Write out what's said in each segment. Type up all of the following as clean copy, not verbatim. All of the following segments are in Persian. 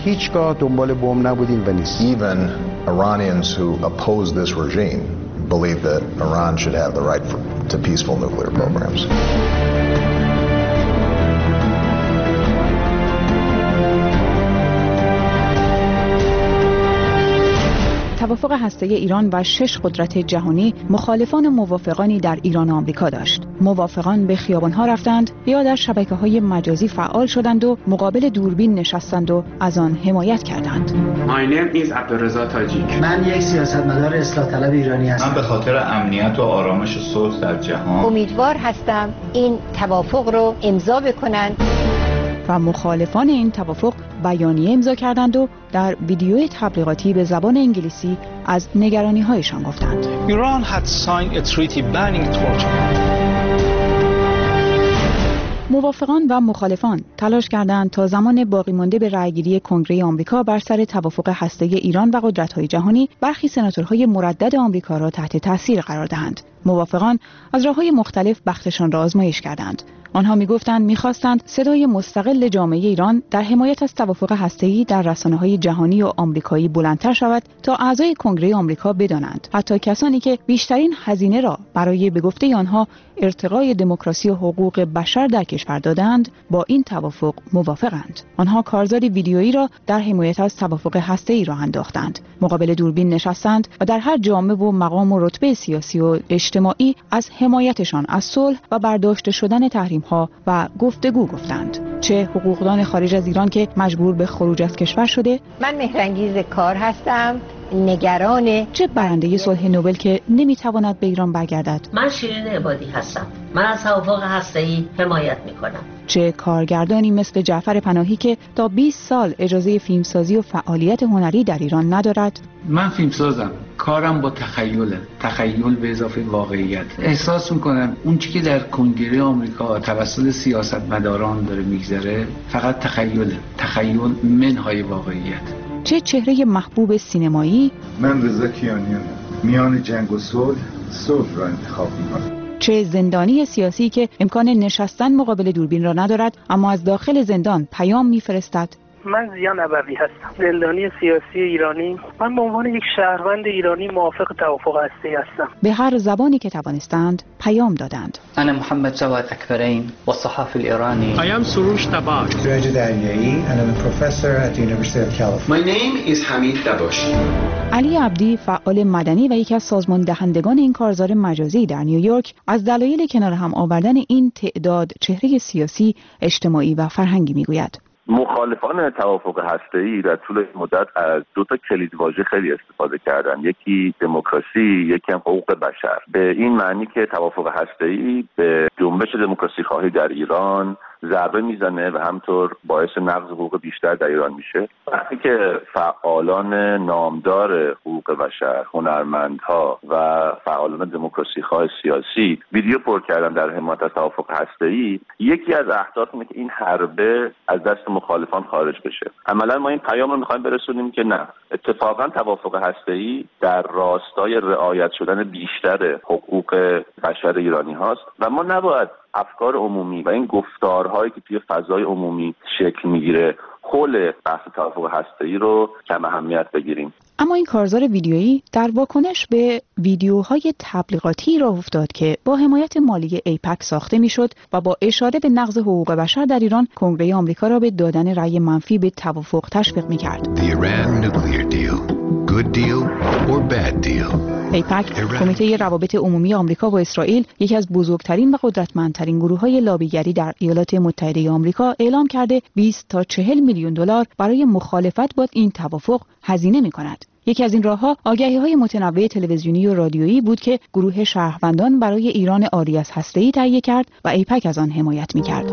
هیچگاه دنبال بمب نبودیم و نیستیم. Even Iranians who oppose this regime believe that Iran should have the right to peaceful nuclear programs. توافق هسته‌ای ایران و 6 قدرت جهانی مخالفان و موافقانی در ایران و آمریکا داشت. موافقان به خیابان‌ها رفتند یا در شبکه‌های مجازی فعال شدند و مقابل دوربین نشستند و از آن حمایت کردند. My name is عبدالرضا تاجیک. من یک سیاستمدار اصلاح طلب ایرانی هستم. من به خاطر امنیت و آرامش و صلح در جهان امیدوار هستم این توافق رو امضا بکنند. و مخالفان این توافق بیانیه امضا کردند و در ویدیوی تبلیغاتی به زبان انگلیسی از نگرانی‌هایشان گفتند. Iran had signed a treaty banning torture. موافقان و مخالفان تلاش کردند تا زمان باقی مانده به رأیگیری کنگره آمریکا بر سر توافق هسته‌ای ایران و قدرت‌های جهانی برخی سناتورهای مردد آمریکا را تحت تاثیر قرار دهند. موافقان از راه‌های مختلف بختشان را آزمایش کردند. آنها می‌خواستند صدای مستقل جامعه ایران در حمایت از توافق هسته‌ای در رسانه‌های جهانی و آمریکایی بلندتر شود تا اعضای کنگره آمریکا بدانند. حتی کسانی که بیشترین هزینه را برای به گفته آنها ارتقای دموکراسی و حقوق بشر در کشور دادند، با این توافق موافقند. آنها کارزار ویدیویی را در حمایت از توافق هسته‌ای راه انداختند. مقابل دوربین نشستند و در هر جامعه و مقام و رتبه سیاسی و اجتماعی از حمایتشان از صلح و برداشته شدن تحریم‌ها و گفتگو گفتند. چه حقوقدان خارج از ایران که مجبور به خروج از کشور شده، من مهرانگیز کار هستم، نگران، چه برنده صلح نوبل که نمیتواند به ایران برگردد. من شیرین عبادی هستم. من از توافق هسته‌ای حمایت میکنم. چه کارگردانی مثل جعفر پناهی که تا 20 سال اجازه فیلمسازی و فعالیت هنری در ایران ندارد. من فیلمسازم، کارم با تخیل به اضافه واقعیت. احساس میکنم اون چیزی که در کنگره آمریکا توسط سیاستمداران داره میگذره فقط تخیل منهای واقعیت. چه چهره محبوب سینمایی، من رضا کیانیانم، میان جنگ و صلح را انتخاب میکنم. چه زندانی سیاسی که امکان نشستن مقابل دوربین را ندارد اما از داخل زندان پیام میفرستد. من زیان عبوی هستم، زندانی سیاسی ایرانی. من به عنوان یک شهروند ایرانی موافق توافق هسته‌ای هستم. به هر زبانی که توانستند پیام دادند. انا محمد جواد اکبرین و صحافی ایرانی. I am سروش تباک. درج دریایی. and I'm a professor at the University of California. My name is حمید دباشی. علی عبدی فعال مدنی و یکی از سازمان دهندگان این کارزار مجازی در نیویورک از دلایل کنار هم آوردن این تعداد چهره سیاسی، اجتماعی و فرهنگی میگوید. مخالفان توافق هسته‌ای در طول مدت از دو تا کلیدواژه خیلی استفاده کردن، یکی دموکراسی، یکی هم حقوق بشر، به این معنی که توافق هسته‌ای به جنبش دموکراسی خواهی در ایران ضربه میزنه و همطور باعث نقض حقوق بیشتر در ایران میشه. وقتی که فعالان نامدار حقوق بشر، هنرمندها و فعالان دموکراسی خواه سیاسی ویدیو پر کردن در حمایت از توافق هسته‌ای، یکی از اهداف اینه که این حربه از دست مخالفان خارج بشه. عملا ما این پیام رو میخوایم برسونیم که نه، اتفاقا توافق هسته‌ای در راستای رعایت شدن بیشتر حقوق بشر ایرانی هاست و ما نباید افکار عمومی و این گفتارهایی که توی فضای عمومی شکل میگیره حول بحث توافق هسته‌ای رو کم اهمیت بگیریم. اما این کارزار ویدیویی در واکنش به ویدیوهای تبلیغاتی راه افتاد که با حمایت مالی ایپک ساخته میشد و با اشاره به نقض حقوق بشر در ایران کنگره آمریکا را به دادن رأی منفی به توافق تشویق می‌کرد. ایپک، کمیته روابط عمومی آمریکا و اسرائیل، یکی از بزرگترین و قدرتمندترین گروه‌های لابیگری در ایالات متحده آمریکا، اعلام کرده 20 تا 40 میلیون دلار برای مخالفت با این توافق هزینه می‌کند. یکی از این راه‌ها آگهی‌های متنوع تلویزیونی و رادیویی بود که گروه شهروندان برای ایران عاری از هسته‌ای تهیه کرد و ایپک از آن حمایت می‌کرد.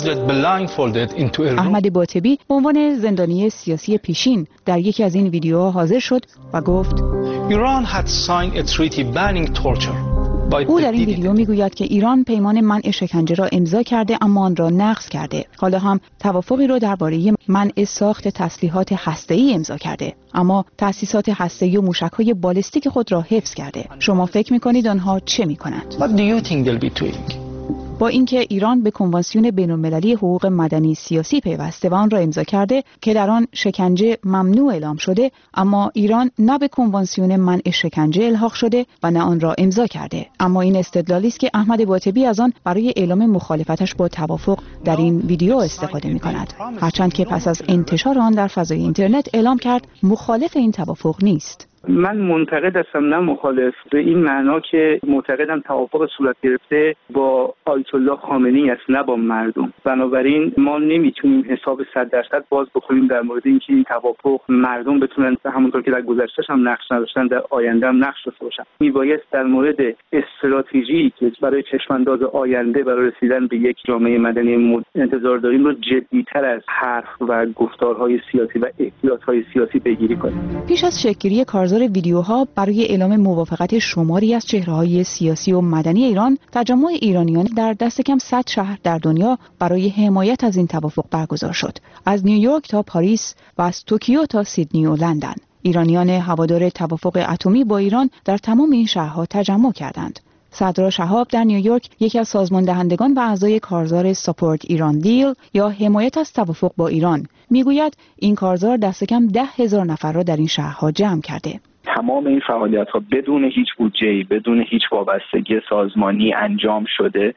احمد باطبی به عنوان زندانی سیاسی پیشین در یکی از این ویدیوها حاضر شد و گفت Iran had signed a treaty banning torture. او در این ویدیو میگوید که ایران پیمان منع شکنجه را امضا کرده اما آن را نقض کرده. حالا هم توافقی را درباره منع ساخت تسلیحات هسته‌ای امضا کرده، اما تأسیسات هسته‌ای و موشک‌های بالستیک خود را حفظ کرده. شما فکر می‌کنید آنها چه می‌کنند؟ What do you think they'll be doing? با اینکه ایران به کنوانسیون بین‌المللی حقوق مدنی سیاسی پیوسته و آن را امضا کرده که در آن شکنجه ممنوع اعلام شده، اما ایران نه به کنوانسیون منع شکنجه الحاق شده و نه آن را امضا کرده. اما این استدلالی است که احمد باطبی از آن برای اعلام مخالفتش با توافق در این ویدیو استفاده می‌کند، هرچند که پس از انتشار آن در فضای اینترنت اعلام کرد مخالف این توافق نیست. من منتقد هستم نه مخالف، به این معنا که معتقدم توافق صورت گرفته با آیت الله خامنه‌ای است نه با مردم. بنابراین ما نمیتونیم حساب 100% باز بکنیم در مورد اینکه این توافق مردم بتونن همونطور که در گذشته هم نقش نداشتن در آینده هم نقش داشته باشن. میبایست در مورد استراتژی که برای چشمانداز آینده برای رسیدن به یک جامعه مدنی انتظار داریم رو جدی‌تر از حرف و گفتارهای سیاسی و احتیاط‌های سیاسی پیگیری کنیم. پیش از شکل‌گیری کارزار ویدیوها برای اعلام موافقت شماری از چهره‌های سیاسی و مدنی ایران، تجمع ایرانیان در دست کم 100 شهر در دنیا برای حمایت از این توافق برگزار شد، از نیویورک تا پاریس و از توکیو تا سیدنی و لندن. ایرانیان هوادار توافق اتمی با ایران در تمام این شهرها تجمع کردند. صدرا شهاب در نیویورک، یکی از سازمان دهندگان و اعضای کارزار ساپورت ایران دیل یا حمایت از توافق با ایران، میگوید این کارزار دست کم 10,000 نفر را در این شهرها جمع کرده. تمام این فعالیت‌ها بدون هیچ بودجه‌ای، بدون هیچ وابستگی سازمانی انجام شده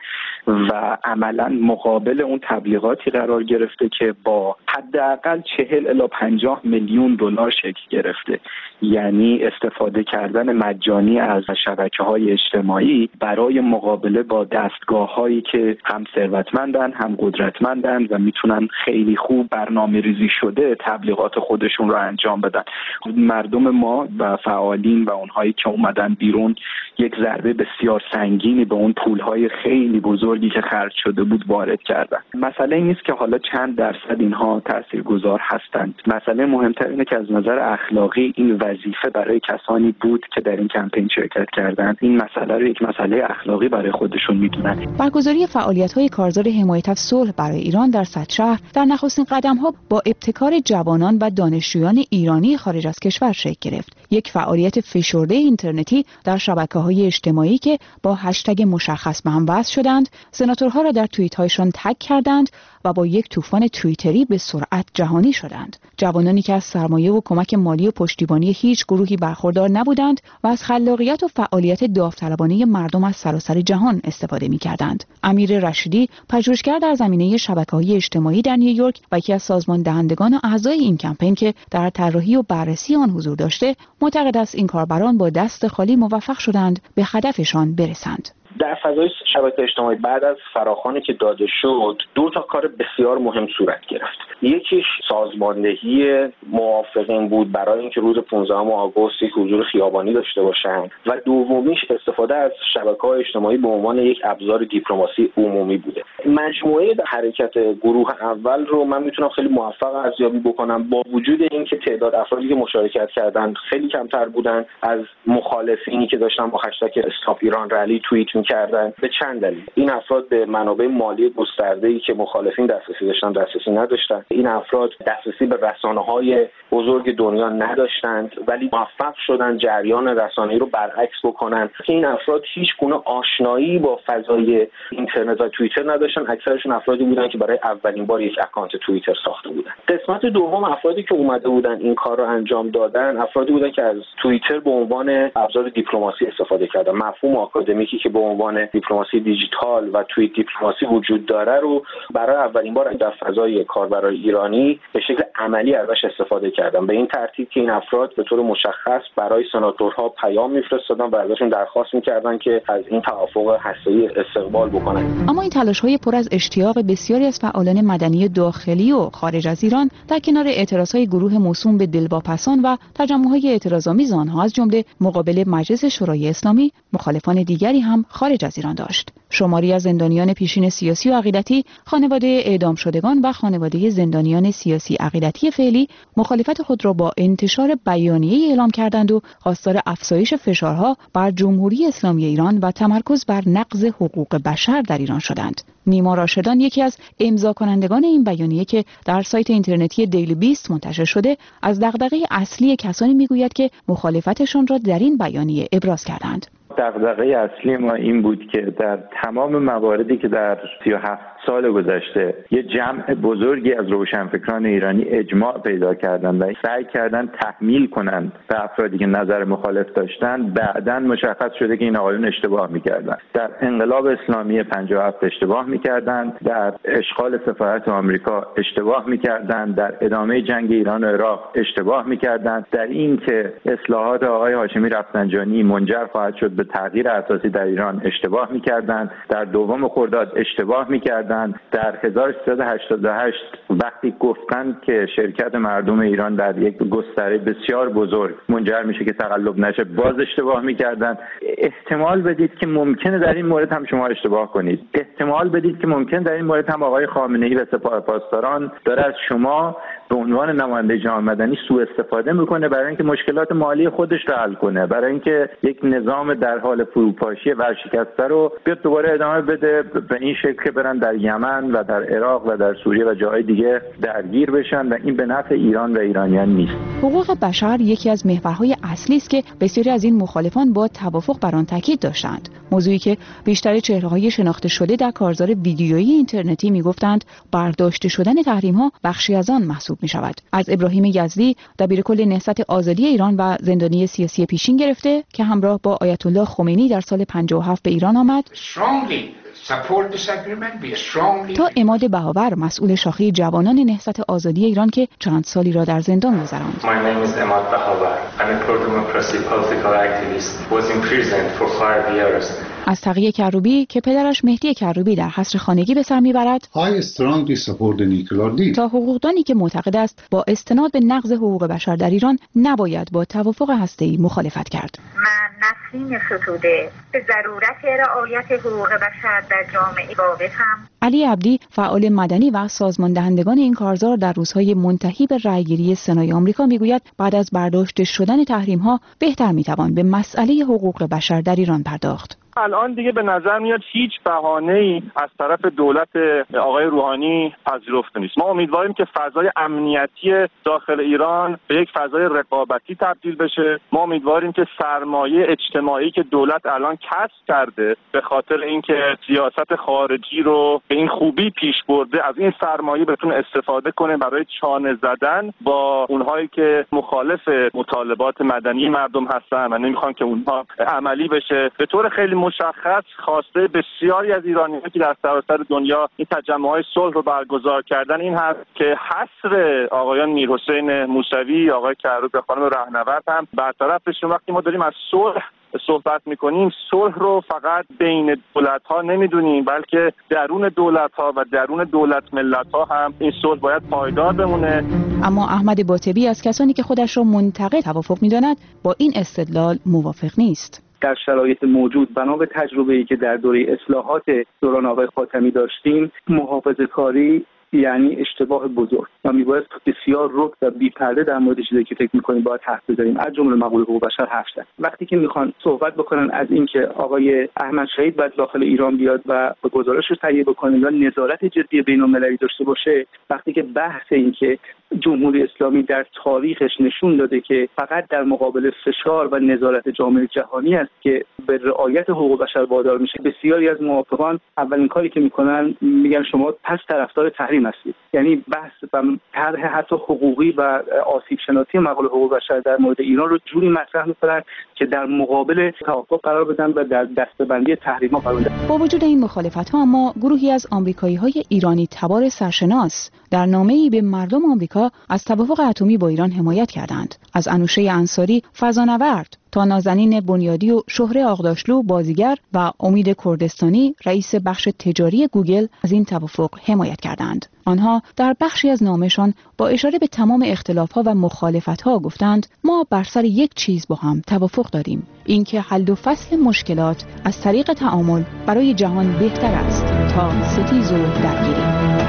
و عملاً مقابل اون تبلیغاتی قرار گرفته که با حداقل 40 الی 50 میلیون دلار شکل گرفته. یعنی استفاده کردن مجانی از شبکه‌های اجتماعی برای مقابله با دستگاه‌هایی که هم ثروتمندن هم قدرتمندن و میتونن خیلی خوب برنامه‌ریزی شده تبلیغات خودشون رو انجام بدن. مردم ما و فعالین و اونهایی که اومدن بیرون یک ضربه بسیار سنگینی به اون پولهای خیلی بزرگی که خرج شده بود وارد کردن. مسئله این نیست که حالا چند درصد اینها تاثیرگذار هستند. مسئله مهمتر اینه که از نظر اخلاقی این وظیفه برای کسانی بود که در این کمپین شرکت کردند. این مسئله رو یک مسئله اخلاقی برای خودشون میدونن. برگزاری فعالیت‌های کارزار حمایت از صلح برای ایران در 100 شهر در نخستین قدم‌ها با ابتکار جوانان و دانشجویان ایرانی خارج از کشور شکل گرفت. یک فعالیت فشرده اینترنتی در شبکه‌های اجتماعی که با هشتگ مشخص به هم وصل شدند، سناتورها را در توییت‌هایشان تگ کردند و با یک طوفان توییتری به سرعت جهانی شدند. جوانانی که از سرمایه و کمک مالی و پشتیبانی هیچ گروهی برخوردار نبودند و از خلاقیت و فعالیت داوطلبانه مردم از سراسر جهان استفاده می‌کردند. امیر رشیدی، پژوهشگر در زمینه شبکه‌های اجتماعی در نیویورک و یکی از سازمان دهندگان و اعضای این کمپین که در طراحی و بررسی آن حضور داشته، معتقد است این کاربران با دست خالی موفق شدند به هدفشان برسند. در فضای شبکه اجتماعی بعد از فراخوانی که داده شد 2 کار بسیار مهم صورت گرفت. یکیش سازماندهی موافقین بود برای اینکه روز 15 آگوست یک حضور خیابانی داشته باشند و دومیش استفاده از شبکه‌های اجتماعی به عنوان یک ابزار دیپلماسی عمومی بوده. مجموعه حرکت گروه اول رو من میتونم خیلی موفق ارزیابی بکنم، با وجود اینکه تعداد افرادی که مشارکت کردند خیلی کمتر بودند از مخالفینی که داشتن با هشتگ استاپ ایران رلی توییت کردن. به چند دلیل این افراد به منابع مالی گسترده‌ای که مخالفین دسترسی داشتن دسترسی نداشتن. این افراد دسترسی به رسانه‌های بزرگ دنیا نداشتند ولی موفق شدن جریان رسانه‌ای رو برعکس بکنن که این افراد هیچ گونه آشنایی با فضای اینترنت و توییتر نداشتن. اکثرشون افرادی بودن که برای اولین بار یک اکانت توییتر ساخته بودن. قسمت دوم افرادی که اومده بودن این کار رو انجام دادن افرادی بودن که از توییتر به عنوان ابزار دیپلماسی استفاده کردن. مفهوم آکادمیکی که به عنوان دیپلماسی دیجیتال و توییت دیپلماسی وجود داره رو برای اولین بار در فضای کاربرای ایرانی به شکل عملی ازش استفاده کردن، به این ترتیب که این افراد به طور مشخص برای سناتورها پیام میفرستادن و ازشون درخواست میکردن که از این توافق هسته‌ای استقبال بکنن. اما این تلاش‌های پر از اشتیاق بسیاری از فعالان مدنی داخلی و خارج از ایران در کنار اعتراضهای گروه موسوم به دلواپسان و تجمع‌های اعتراض‌آمیز آنها از جمله مقابل مجلس شورای اسلامی، مخالفان دیگری هم خارج از ایران داشت. شماری از زندانیان پیشین سیاسی و عقیدتی، خانواده اعدام شدگان و خانواده زندانیان سیاسی عقیدتی فعلی مخالفت خود را با انتشار بیانیه‌ای اعلام کردند و خواستار افزایش فشارها بر جمهوری اسلامی ایران و تمرکز بر نقض حقوق بشر در ایران شدند. نیما راشدان، یکی از امضا کنندگان این بیانیه که در سایت اینترنتی دیلی بیست منتشر شده، از دغدغه اصلی کسانی میگوید که مخالفتشان را در این بیانیه ابراز کردند. دغدغه اصلی ما این بود که در تمام مواردی که در 37 سال گذشته یه جمع بزرگی از روشنفکران ایرانی اجماع پیدا کردن و سعی کردن تحمیل کنن به افرادی که نظر مخالف داشتن، بعداً مشخص شده که این آقایون اشتباه میکردن. در انقلاب اسلامی 57 اشتباه میکردن، در اشغال سفارت آمریکا اشتباه میکردن، در ادامه جنگ ایران و عراق اشتباه میکردن، در این که اصلاحات آقای هاشمی رفسنجانی منجر خواهد شد به تغییر اساسی در ایران اشتباه میکردن، در دوم خرداد اشتباه میکردن، در 1388 وقتی گفتن که شرکت مردم ایران در یک گستره بسیار بزرگ منجر میشه که تقلب نشه باز اشتباه میکردن. احتمال بدید که ممکنه در این مورد هم شما اشتباه کنید. احتمال بدید که ممکنه در این مورد هم آقای خامنه‌ای و سپاه پاسداران داره از شما به عنوان نماینده جامعه مدنی سوء استفاده میکنه برای اینکه مشکلات مالی خودش رو حل کنه، برای اینکه یک نظام در حال فروپاشی ورشکسته رو بیاد دوباره ادامه بده به این شکل که برن در یمن و در عراق و در سوریه و جاهای دیگه درگیر بشن و این به نفع ایران و ایرانیان نیست. حقوق بشر یکی از محورهای اصلی است که بسیاری از این مخالفان با توافق بر آن تاکید داشتند. موضوعی که بیشتر چهره‌های شناخته شده در کارزار ویدیویی اینترنتی میگفتند برداشته شدن تحریم‌ها بخشی از آن محسوب می‌شود. از ابراهیم یزدی دبیرکل نهضت آزادی ایران و زندانی سیاسی پیشین گرفته که همراه با آیت الله خمینی در سال 57 به ایران آمد تا عماد بهاور مسئول شاخه جوانان نهضت آزادی ایران که چند سالی را در زندان گذراند. از تقی کروبی که پدرش مهدی کروبی در حصر خانگی به سر میبرد تا حقوقدانی که معتقد است با استناد به نقض حقوق بشر در ایران نباید با توافق هسته‌ای مخالفت کرد. من نسرین ستوده به ضرورت رعایت حقوق بشر در جامعه واقفم. علی عبدی فعال مدنی و سازمان دهندگان این کارزار در روزهای منتهی به رأیگیری سنای آمریکا میگوید بعد از برداشته شدن تحریم‌ها بهتر میتوان به مسئله حقوق بشر در ایران پرداخت. الان دیگه به نظر میاد هیچ بهانه‌ای از طرف دولت آقای روحانی پذیرفته نیست. ما امیدواریم که فضای امنیتی داخل ایران به یک فضای رقابتی تبدیل بشه. ما امیدواریم که سرمایه اجتماعی که دولت الان کسب کرده به خاطر اینکه سیاست خارجی رو به این خوبی پیش برده، از این سرمایه بتونه استفاده کنه برای چانه زدن با اونهایی که مخالف مطالبات مدنی مردم هستن و نمیخوان که اونها عملی بشه. به طور خیلی مشخص خواسته بسیاری از ایرانی‌ها که در سراسر دنیا این تجمع‌های صلح رو برگزار کردن این هست که حصر آقایان میرحسین موسوی، آقای کروبی، خانم رهنورد هم برطرف بشه. وقتی ما داریم از صلح صحبت میکنیم، صلح رو فقط بین دولت‌ها نمیدونیم بلکه درون دولت‌ها و درون دولت ملت‌ها هم این صلح باید پایدار بمونه. اما احمد باطبی از کسانی که خودش را منتقد توافق می‌داند با این استدلال موافق نیست. در شرایط موجود بنا به تجربه‌ای که در دوره اصلاحات دوران آقای خاتمی داشتیم، محافظه‌کاری یعنی اشتباه بزرگ و میباید بسیار رک و بی‌پرده در مورد چیزی که فکر می‌کنیم باید حرف بزنیم، از جمله مقوله حقوق بشر حرف زد. وقتی که میخوان صحبت بکنن از اینکه آقای احمد شهید باید داخل ایران بیاد و به گزارش رو تهیه بکنه یا نظارت جدی بین‌المللی داشته باشه، وقتی که بحث این که جمهوری اسلامی در تاریخش نشون داده که فقط در مقابل فشار و نظارت جامعه جهانی است که به رعایت حقوق بشر وادار میشه، بسیاری از موافقان اولین کاری که میکنن میگن شما پس طرفدار تحریم هستید. یعنی بحث و طرح حتی حقوقی و آسیب شناسی مقاله حقوق بشر در مورد ایران رو جوری مطرح میکنن که در مقابل توافق قرار بدن و در دسته‌بندی تحریم‌ها قرار بدن. با وجود این مخالفت‌ها اما گروهی از آمریکایی‌های ایرانی تبار سرشناس در نامه‌ای به مردم آمریکا از توافق اتمی با ایران حمایت کردند. از انوشه انصاری فضانورد تا نازنین بنیادی و شهره آغداشلو بازیگر و امید کردستانی رئیس بخش تجاری گوگل از این توافق حمایت کردند. آنها در بخشی از نامه‌شان با اشاره به تمام اختلاف‌ها و مخالفت‌ها گفتند ما بر سر یک چیز با هم توافق داریم، اینکه حل و فصل مشکلات از طریق تعامل برای جهان بهتر است تا ستیز و درگیری.